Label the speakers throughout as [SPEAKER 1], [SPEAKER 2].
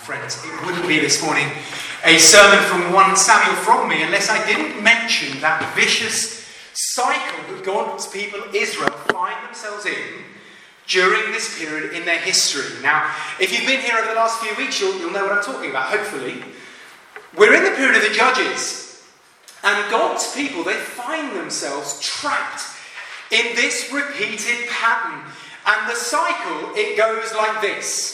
[SPEAKER 1] friends. It wouldn't be this morning a sermon from 1 Samuel from me unless I didn't mention that vicious cycle that God's people Israel find themselves in during this period in their history. Now, if you've been here over the last few weeks, you'll know what I'm talking about, hopefully. We're in the period of the Judges, and God's people, they find themselves trapped in this repeated pattern. And the cycle, it goes like this.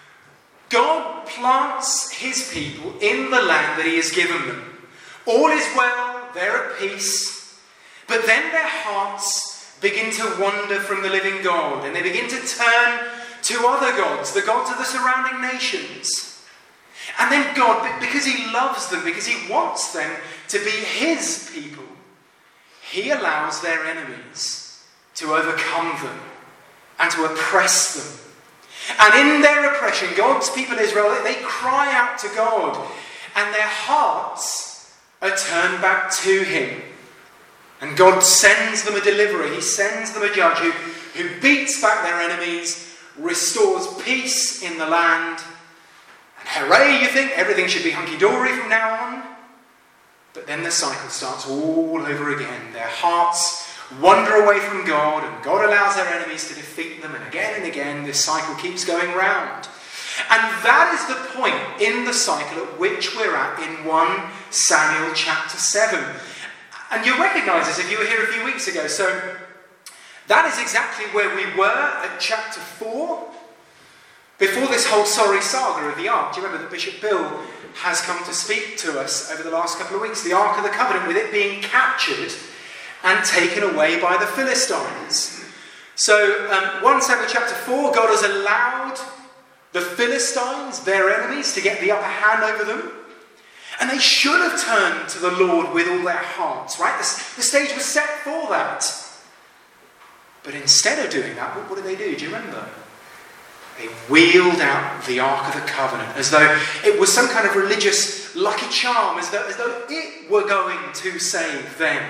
[SPEAKER 1] God plants his people in the land that he has given them. All is well, they're at peace. But then their hearts begin to wander from the living God, and they begin to turn to other gods, the gods of the surrounding nations. And then God, because he loves them, because he wants them to be his people, he allows their enemies to overcome them and to oppress them. And in their oppression, God's people Israel, they cry out to God, and their hearts are turned back to him. And God sends them a deliverer. He sends them a judge who beats back their enemies, restores peace in the land. And hooray, you think everything should be hunky-dory from now on. But then the cycle starts all over again. Their hearts wander away from God, and God allows their enemies to defeat them, and again this cycle keeps going round. And that is the point in the cycle at which we're at in 1 Samuel chapter 7. And you'll recognise this if you were here a few weeks ago. So that is exactly where we were at chapter 4, before this whole sorry saga of the Ark. Do you remember that Bishop Bill has come to speak to us over the last couple of weeks? The Ark of the Covenant, with it being captured and taken away by the Philistines. So 1 Samuel chapter 4, God has allowed the Philistines, their enemies, to get the upper hand over them. And they should have turned to the Lord with all their hearts, right? The stage was set for that. But instead of doing that, what did they do? Do you remember? They wheeled out the Ark of the Covenant as though it was some kind of religious lucky charm, as though it were going to save them.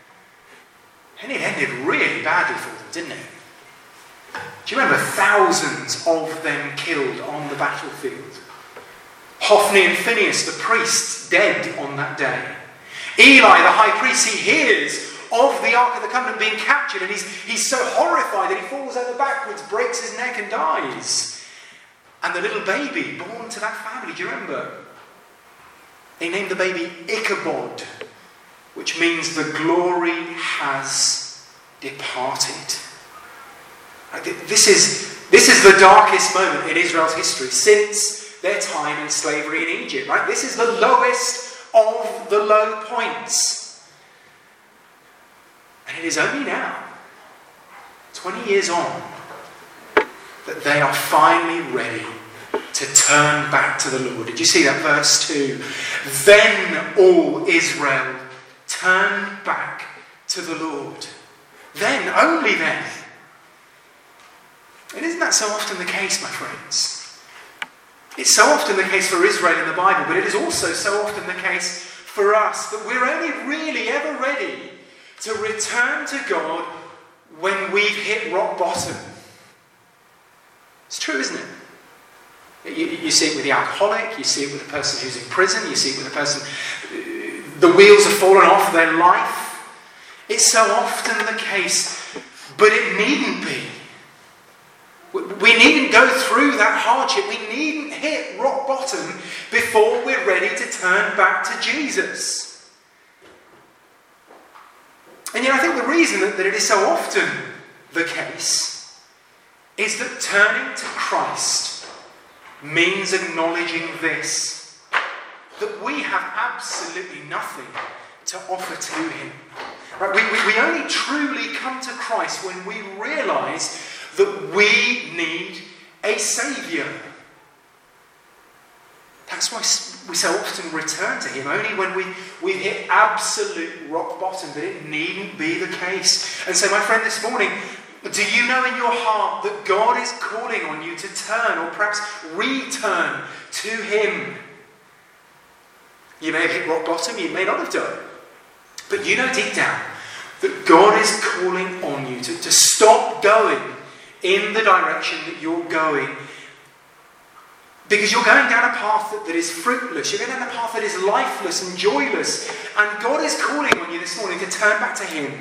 [SPEAKER 1] And it ended really badly for them, didn't it? Do you remember thousands of them killed on the battlefield? Hophni and Phinehas, the priests, dead on that day. Eli, the high priest, he hears of the Ark of the Covenant being captured, and he's so horrified that he falls over backwards, breaks his neck and dies. And the little baby born to that family, do you remember? They named the baby Ichabod, which means the glory has departed. This is the darkest moment in Israel's history since their time in slavery in Egypt. Right? This is the lowest of the low points. And it is only now, 20 years on, that they are finally ready to turn back to the Lord. Did you see that verse 2? Then all Israel turned back to the Lord. Then, only then. And isn't that so often the case, my friends? It's so often the case for Israel in the Bible, but it is also so often the case for us that we're only really ever ready to return to God when we've hit rock bottom. It's true, isn't it? You see it with the alcoholic, you see it with the person who's in prison, you see it with the person, the wheels have fallen off their life. It's so often the case, but it needn't be. We needn't go through that hardship. We needn't hit rock bottom before we're ready to turn back to Jesus. And yet I think the reason that it is so often the case is that turning to Christ means acknowledging this, that we have absolutely nothing to offer to him. Right? We only truly come to Christ when we realise that we need a saviour. That's why we so often return to him, only when we've hit absolute rock bottom, but it needn't be the case. And so, my friend, this morning, do you know in your heart that God is calling on you to turn, or perhaps return to him? You may have hit rock bottom, you may not have done. But you know deep down that God is calling on you to stop going in the direction that you're going. Because you're going down a path that is fruitless. You're going down a path that is lifeless and joyless. And God is calling on you this morning to turn back to Him.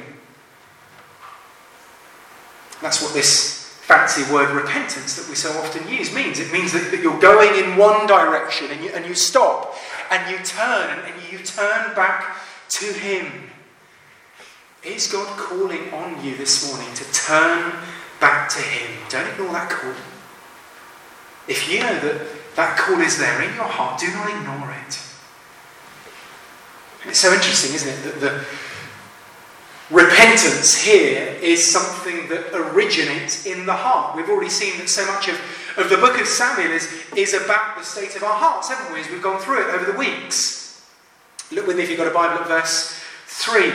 [SPEAKER 1] That's what this fancy word repentance that we so often use means. It means that you're going in one direction and you stop and you turn and you turn back to Him. Is God calling on you this morning to turn back to Him? Don't ignore that call. If you know that that call is there in your heart, do not ignore it. And it's so interesting, isn't it, that the repentance here is something that originates in the heart. We've already seen that so much of the book of Samuel is about the state of our hearts, haven't we, as we've gone through it over the weeks. Look with me if you've got a Bible at verse 3.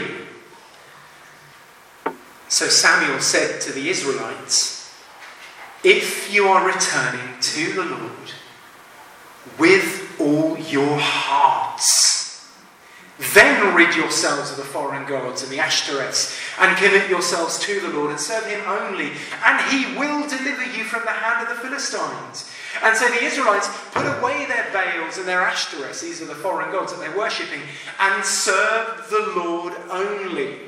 [SPEAKER 1] So Samuel said to the Israelites, "If you are returning to the Lord with all your hearts, then rid yourselves of the foreign gods and the Ashtoreths, and commit yourselves to the Lord and serve Him only, and He will deliver you from the hand of the Philistines." And so the Israelites put away their Baals and their Ashtoreths, these are the foreign gods that they're worshipping, and served the Lord only.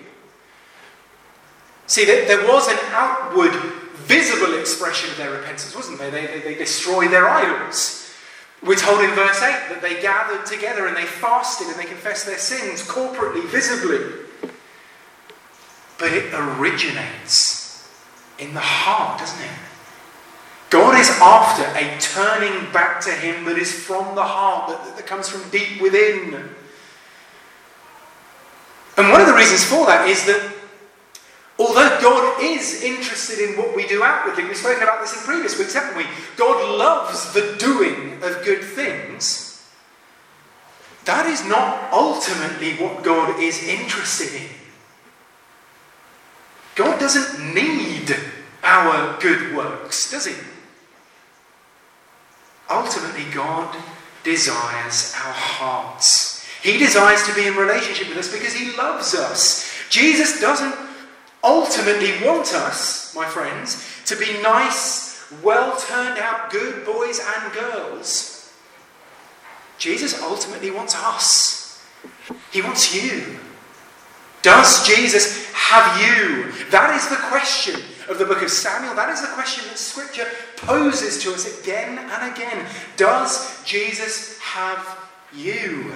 [SPEAKER 1] See, there was an outward, visible expression of their repentance, wasn't there? They destroyed their idols. We're told in verse 8 that they gathered together and they fasted and they confessed their sins corporately, visibly. But it originates in the heart, doesn't it? God is after a turning back to Him that is from the heart, that comes from deep within. And one of the reasons for that is that although God is interested in what we do outwardly, we've spoken about this in previous weeks, haven't we? God loves the doing of good things. That is not ultimately what God is interested in. God doesn't need our good works, does He? Ultimately, God desires our hearts. He desires to be in relationship with us because He loves us. Jesus doesn't ultimately want us, my friends, to be nice, well-turned-out good boys and girls. Jesus ultimately wants us. He wants you. Does Jesus have you? That is the question of the book of Samuel. That is the question that Scripture poses to us again and again. Does Jesus have you?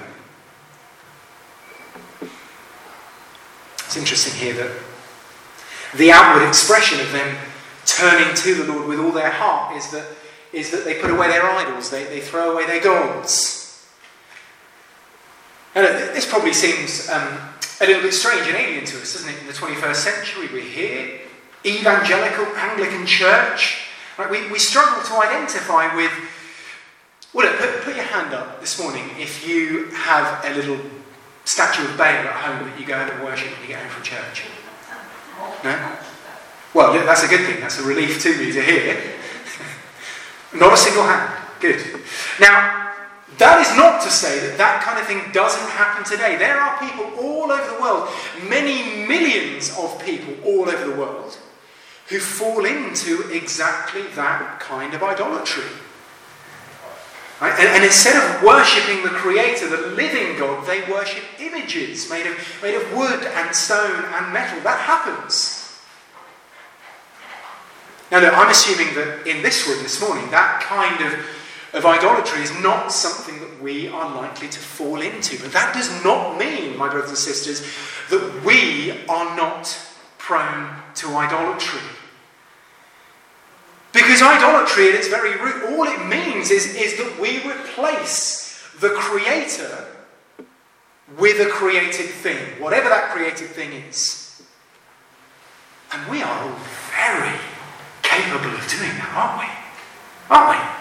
[SPEAKER 1] It's interesting here that the outward expression of them turning to the Lord with all their heart is that they put away their idols, they throw away their gods. And this probably seems a little bit strange and alien to us, doesn't it? In the 21st century, we're here, evangelical Anglican church. Right? We struggle to identify with... Well, look, put your hand up this morning if you have a little statue of Baal at home that you go home and worship when you get home from church. No? Well, that's a good thing. That's a relief to me to hear. Not a single hand. Good. Now, that is not to say that that kind of thing doesn't happen today. There are people all over the world, many millions of people all over the world, who fall into exactly that kind of idolatry. Right? And instead of worshipping the Creator, the living God, they worship images made of wood and stone and metal. That happens. Now look, I'm assuming that in this room this morning, that kind of idolatry is not something that we are likely to fall into. But that does not mean, my brothers and sisters, that we are not prone to idolatry. Because idolatry at its very root, all it means is that we replace the Creator with a created thing, whatever that created thing is. And we are all very capable of doing that, aren't we? Aren't we?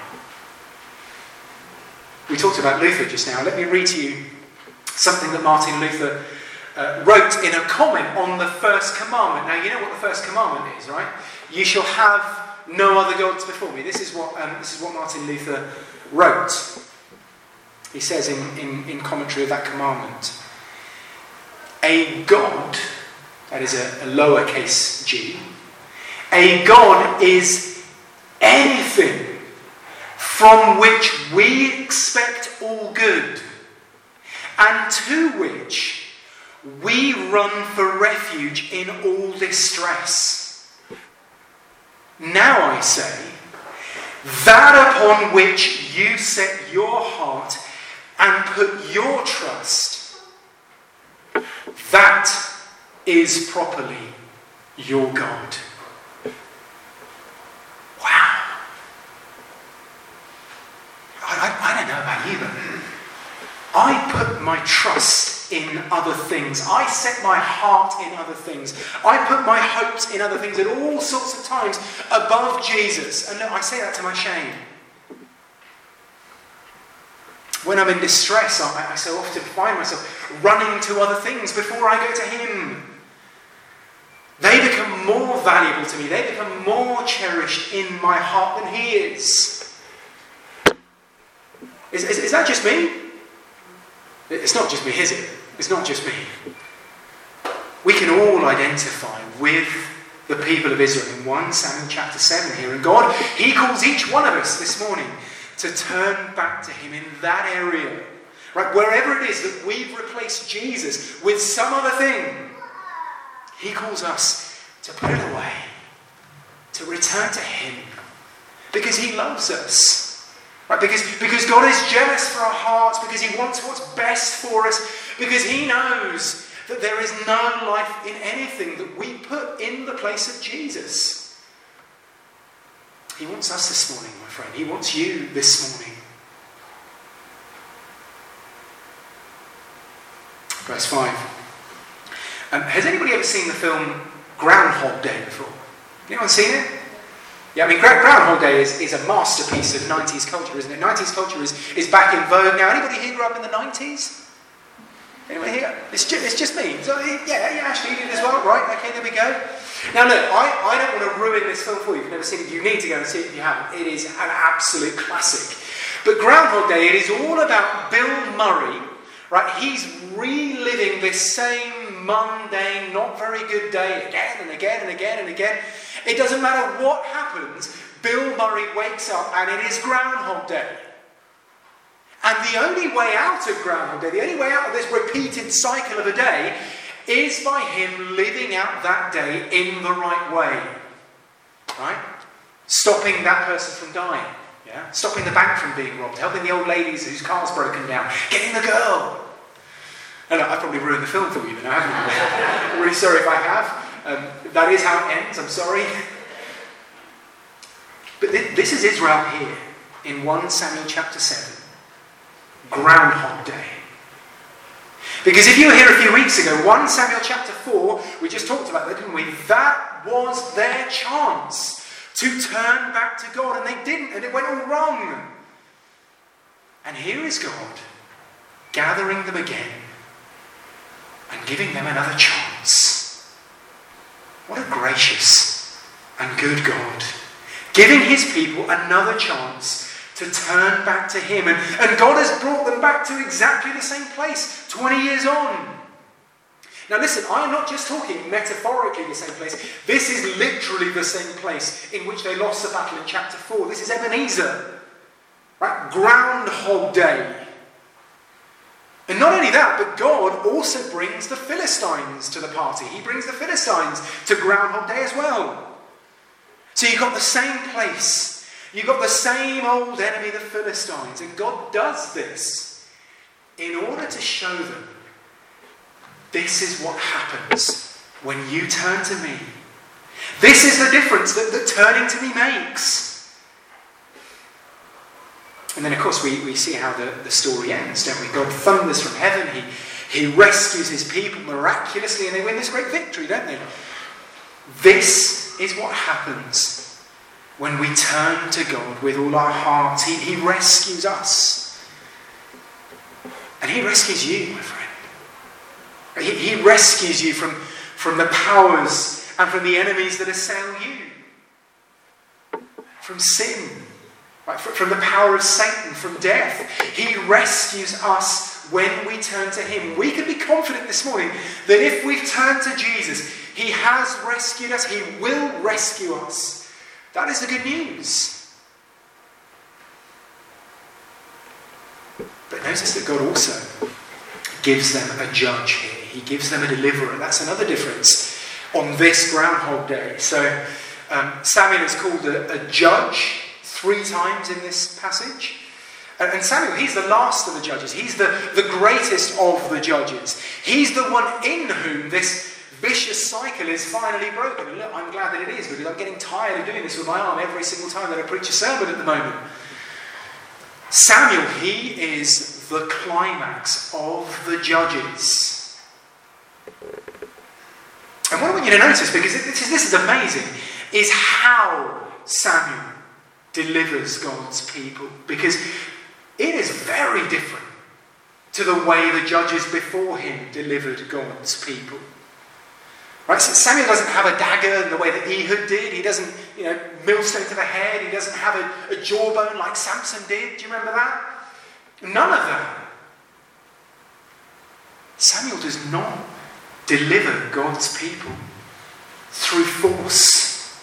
[SPEAKER 1] We talked about Luther just now. Let me read to you something that Martin Luther wrote in a comment on the first commandment. Now, you know what the first commandment is, right? You shall have no other gods before me. This is what Martin Luther wrote. He says in commentary of that commandment, a God, that is a lowercase g, a God is anything from which we expect all good, and to which we run for refuge in all distress. Now I say, that upon which you set your heart and put your trust, that is properly your God. Wow. I don't know about you, but I put my trust in other things. I set my heart in other things. I put my hopes in other things at all sorts of times above Jesus. And look, I say that to my shame. When I'm in distress, I so often find myself running to other things before I go to Him. They become more valuable to me. They become more cherished in my heart than He is. Is that just me? It's not just me, is it? It's not just me. We can all identify with the people of Israel in 1 Samuel chapter 7 here. And God, He calls each one of us this morning to turn back to Him in that area. Right? Wherever it is that we've replaced Jesus with some other thing, He calls us to put it away, to return to Him, because He loves us. Right? Because God is jealous for our hearts, because He wants what's best for us, because He knows that there is no life in anything that we put in the place of Jesus. He wants us this morning, my friend. He wants you this morning. Verse 5. Has anybody ever seen the film Groundhog Day before? Anyone seen it? Yeah, I mean, Groundhog Day is a masterpiece of 90s culture, isn't it? 90s culture is back in vogue now. Anybody here grew up in the 90s? Anyone here? It's just me. So, yeah, actually you did as well. Right, okay, there we go. Now look, I don't want to ruin this film for you. If you've never seen it, you need to go and see it if you haven't. It is an absolute classic. But Groundhog Day, it is all about Bill Murray. Right, he's reliving this same mundane, not very good day again and again and again and again. It doesn't matter what happens, Bill Murray wakes up and it is Groundhog Day. And the only way out of Groundhog Day, the only way out of this repeated cycle of a day, is by him living out that day in the right way. Right? Stopping that person from dying. Yeah? Stopping the bank from being robbed, helping the old ladies whose car's broken down, getting the girl. And I probably ruined the film for you now, haven't I? I'm really sorry if I have. That is how it ends, I'm sorry. But this is Israel here in 1 Samuel chapter 7. Groundhog Day. Because if you were here a few weeks ago, 1 Samuel chapter 4, we just talked about that, didn't we? That was their chance to turn back to God, and they didn't, and it went all wrong. And here is God gathering them again and giving them another chance. What a gracious and good God, giving His people another chance to turn back to Him. And God has brought them back to exactly the same place 20 years on. Now listen, I'm not just talking metaphorically the same place. This is literally the same place in which they lost the battle in chapter 4. This is Ebenezer. Right? Groundhog Day. And not only that, but God also brings the Philistines to the party. He brings the Philistines to Groundhog Day as well. So you've got the same place. You've got the same old enemy, the Philistines. And God does this in order to show them this is what happens when you turn to me. This is the difference that turning to me makes. And then, of course, we see how the story ends, don't we? God thunders from heaven. He rescues His people miraculously, and they win this great victory, don't they? This is what happens when we turn to God with all our hearts. He rescues us. And He rescues you, my friend. He rescues you from the powers and from the enemies that assail you. From sin. Right? From the power of Satan, from death. He rescues us when we turn to Him. We can be confident this morning that if we've turned to Jesus, He has rescued us. He will rescue us. That is the good news. But notice that God also gives them a judge here. He gives them a deliverer. That's another difference on this groundhog day. So Samuel is called a judge 3 times in this passage. And Samuel, he's the last of the judges. He's the greatest of the judges. He's the one in whom this vicious cycle is finally broken. And look, I'm glad that it is, because I'm getting tired of doing this with my arm every single time that I preach a sermon at the moment. Samuel, he is the climax of the judges. And what I want you to notice, because this is amazing, is how Samuel delivers God's people. Because it is very different to the way the judges before him delivered God's people. Right? So Samuel doesn't have a dagger in the way that Ehud did. He doesn't, millstone to the head. He doesn't have a jawbone like Samson did. Do you remember that? None of that. Samuel does not deliver God's people through force.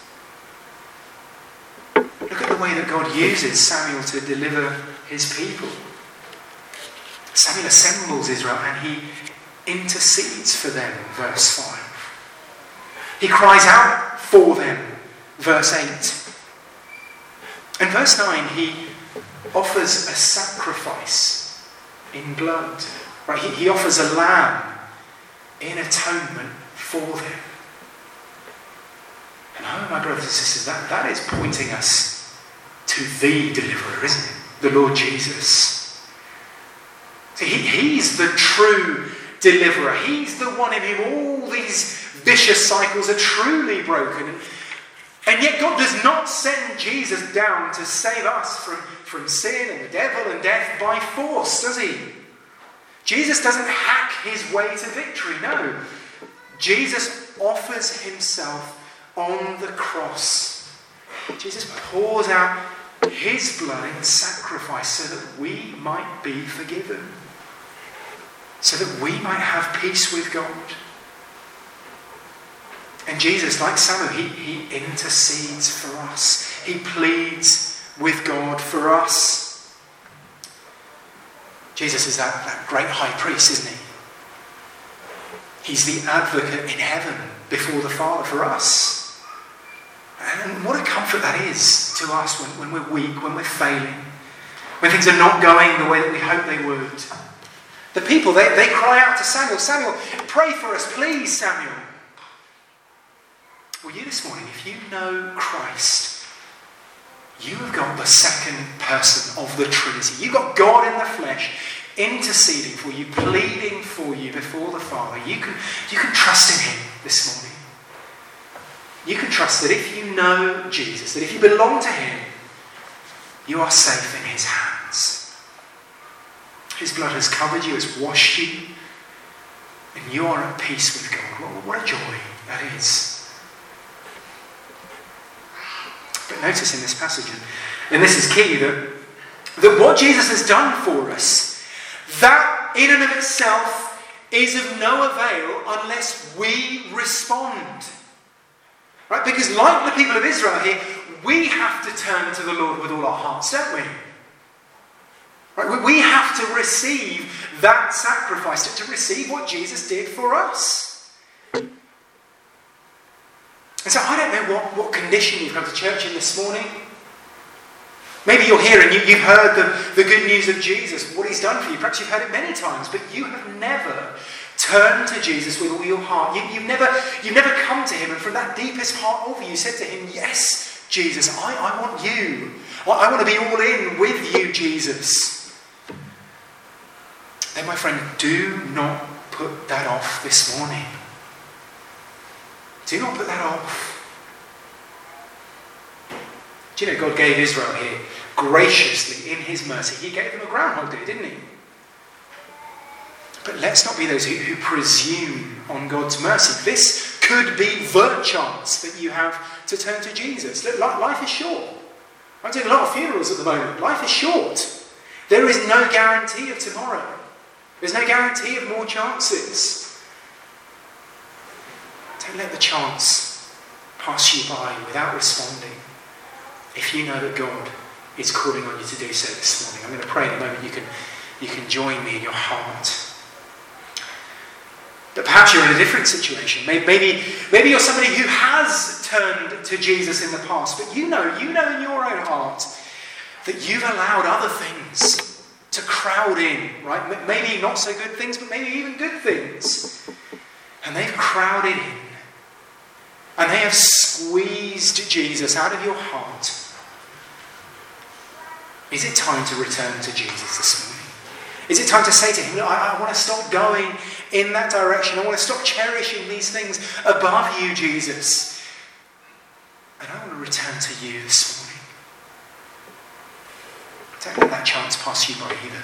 [SPEAKER 1] Look at the way that God uses Samuel to deliver his people. Samuel assembles Israel and he intercedes for them, verse 5. He cries out for them, verse 8. And verse 9, he offers a sacrifice in blood. Right? He offers a lamb in atonement for them. And oh, my brothers and sisters, that is pointing us to the deliverer, isn't it? The Lord Jesus. See, he's the true deliverer. He's the one in whom all these vicious cycles are truly broken. And yet God does not send Jesus down to save us from sin and the devil and death by force, does he? Jesus doesn't hack his way to victory, no. Jesus offers himself on the cross. Jesus pours out his blood in sacrifice so that we might be forgiven. So that we might have peace with God. And Jesus, like Samuel, he intercedes for us. He pleads with God for us. Jesus is that great high priest, isn't he? He's the advocate in heaven before the Father for us. And what a comfort that is to us when we're weak, when we're failing, when things are not going the way that we hope they would. The people, they cry out to Samuel, Samuel, pray for us, please, Samuel. Well, you this morning, if you know Christ, you have got the second person of the Trinity. You've got God in the flesh interceding for you, pleading for you before the Father. You can trust in him this morning. You can trust that if you know Jesus, that if you belong to him, you are safe in his hands. His blood has covered you, has washed you, and you are at peace with God. What a joy that is. But notice in this passage, and this is key, that what Jesus has done for us, that in and of itself is of no avail unless we respond. Right? Because like the people of Israel here, we have to turn to the Lord with all our hearts, don't we? Right? We have to receive that sacrifice, to receive what Jesus did for us. And so I don't know what condition you've come to church in this morning. Maybe you're here and you've heard the good news of Jesus, what he's done for you. Perhaps you've heard it many times, but you have never turned to Jesus with all your heart. You've never come to him and from that deepest part of you said to him, yes, Jesus, I want you. I want to be all in with you, Jesus. Then, my friend, do not put that off this morning. Do not put that off. Do you know God gave Israel here graciously in his mercy? He gave them a groundhog day, didn't he? But let's not be those who presume on God's mercy. This could be the chance that you have to turn to Jesus. Look, life is short. I'm doing a lot of funerals at the moment. Life is short. There is no guarantee of tomorrow. There's no guarantee of more chances. Don't let the chance pass you by without responding. If you know that God is calling on you to do so this morning, I'm going to pray in a moment. You can you can join me in your heart. But perhaps you're in a different situation. Maybe you're somebody who has turned to Jesus in the past, but you know in your own heart that you've allowed other things to crowd in, right? Maybe not so good things, but maybe even good things. And they've crowded in. And they have squeezed Jesus out of your heart. Is it time to return to Jesus this morning? Is it time to say to him, I want to stop going in that direction. I want to stop cherishing these things above you, Jesus. And I want to return to you this morning. Don't let that chance pass you by either.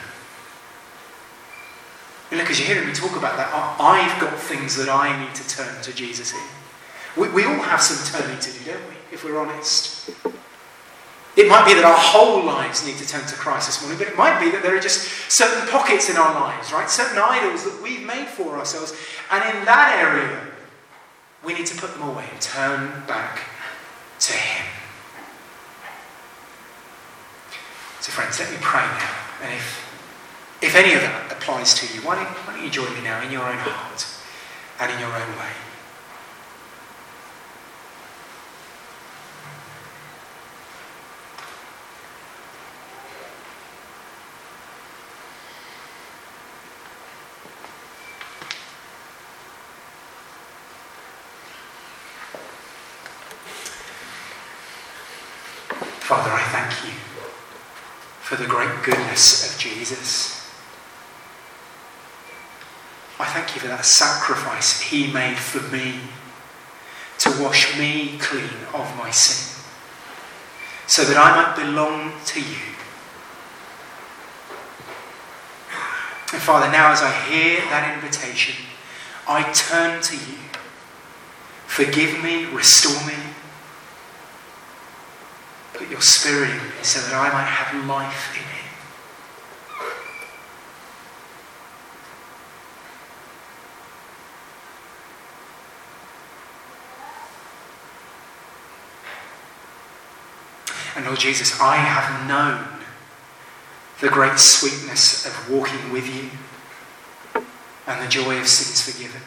[SPEAKER 1] And look, as you're hearing me talk about that, I've got things that I need to turn to Jesus in. We all have some turning to do, don't we, if we're honest? It might be that our whole lives need to turn to Christ this morning, but it might be that there are just certain pockets in our lives, right? Certain idols that we've made for ourselves. And in that area, we need to put them away and turn back to him. So friends, let me pray now. And if any of that applies to you, why don't you join me now in your own heart and in your own way. Father, I thank you for the great goodness of Jesus. I thank you for that sacrifice he made for me to wash me clean of my sin, so that I might belong to you. And Father, now as I hear that invitation, I turn to you. Forgive me, restore me. Put your Spirit in me so that I might have life in him. And Lord Jesus, I have known the great sweetness of walking with you and the joy of sins forgiven.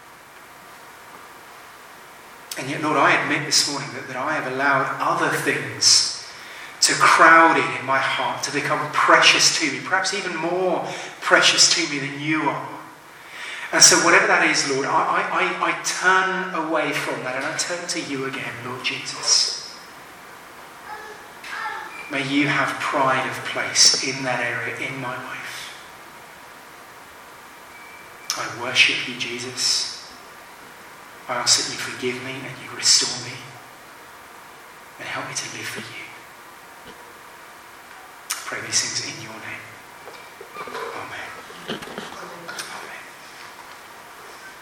[SPEAKER 1] And yet, Lord, I admit this morning that I have allowed other things to crowd in my heart, to become precious to me, perhaps even more precious to me than you are. And so whatever that is, Lord, I turn away from that and I turn to you again, Lord Jesus. May you have pride of place in that area in my life. I worship you, Jesus. I ask that you forgive me and you restore me and help me to live for you. I pray these things in your name.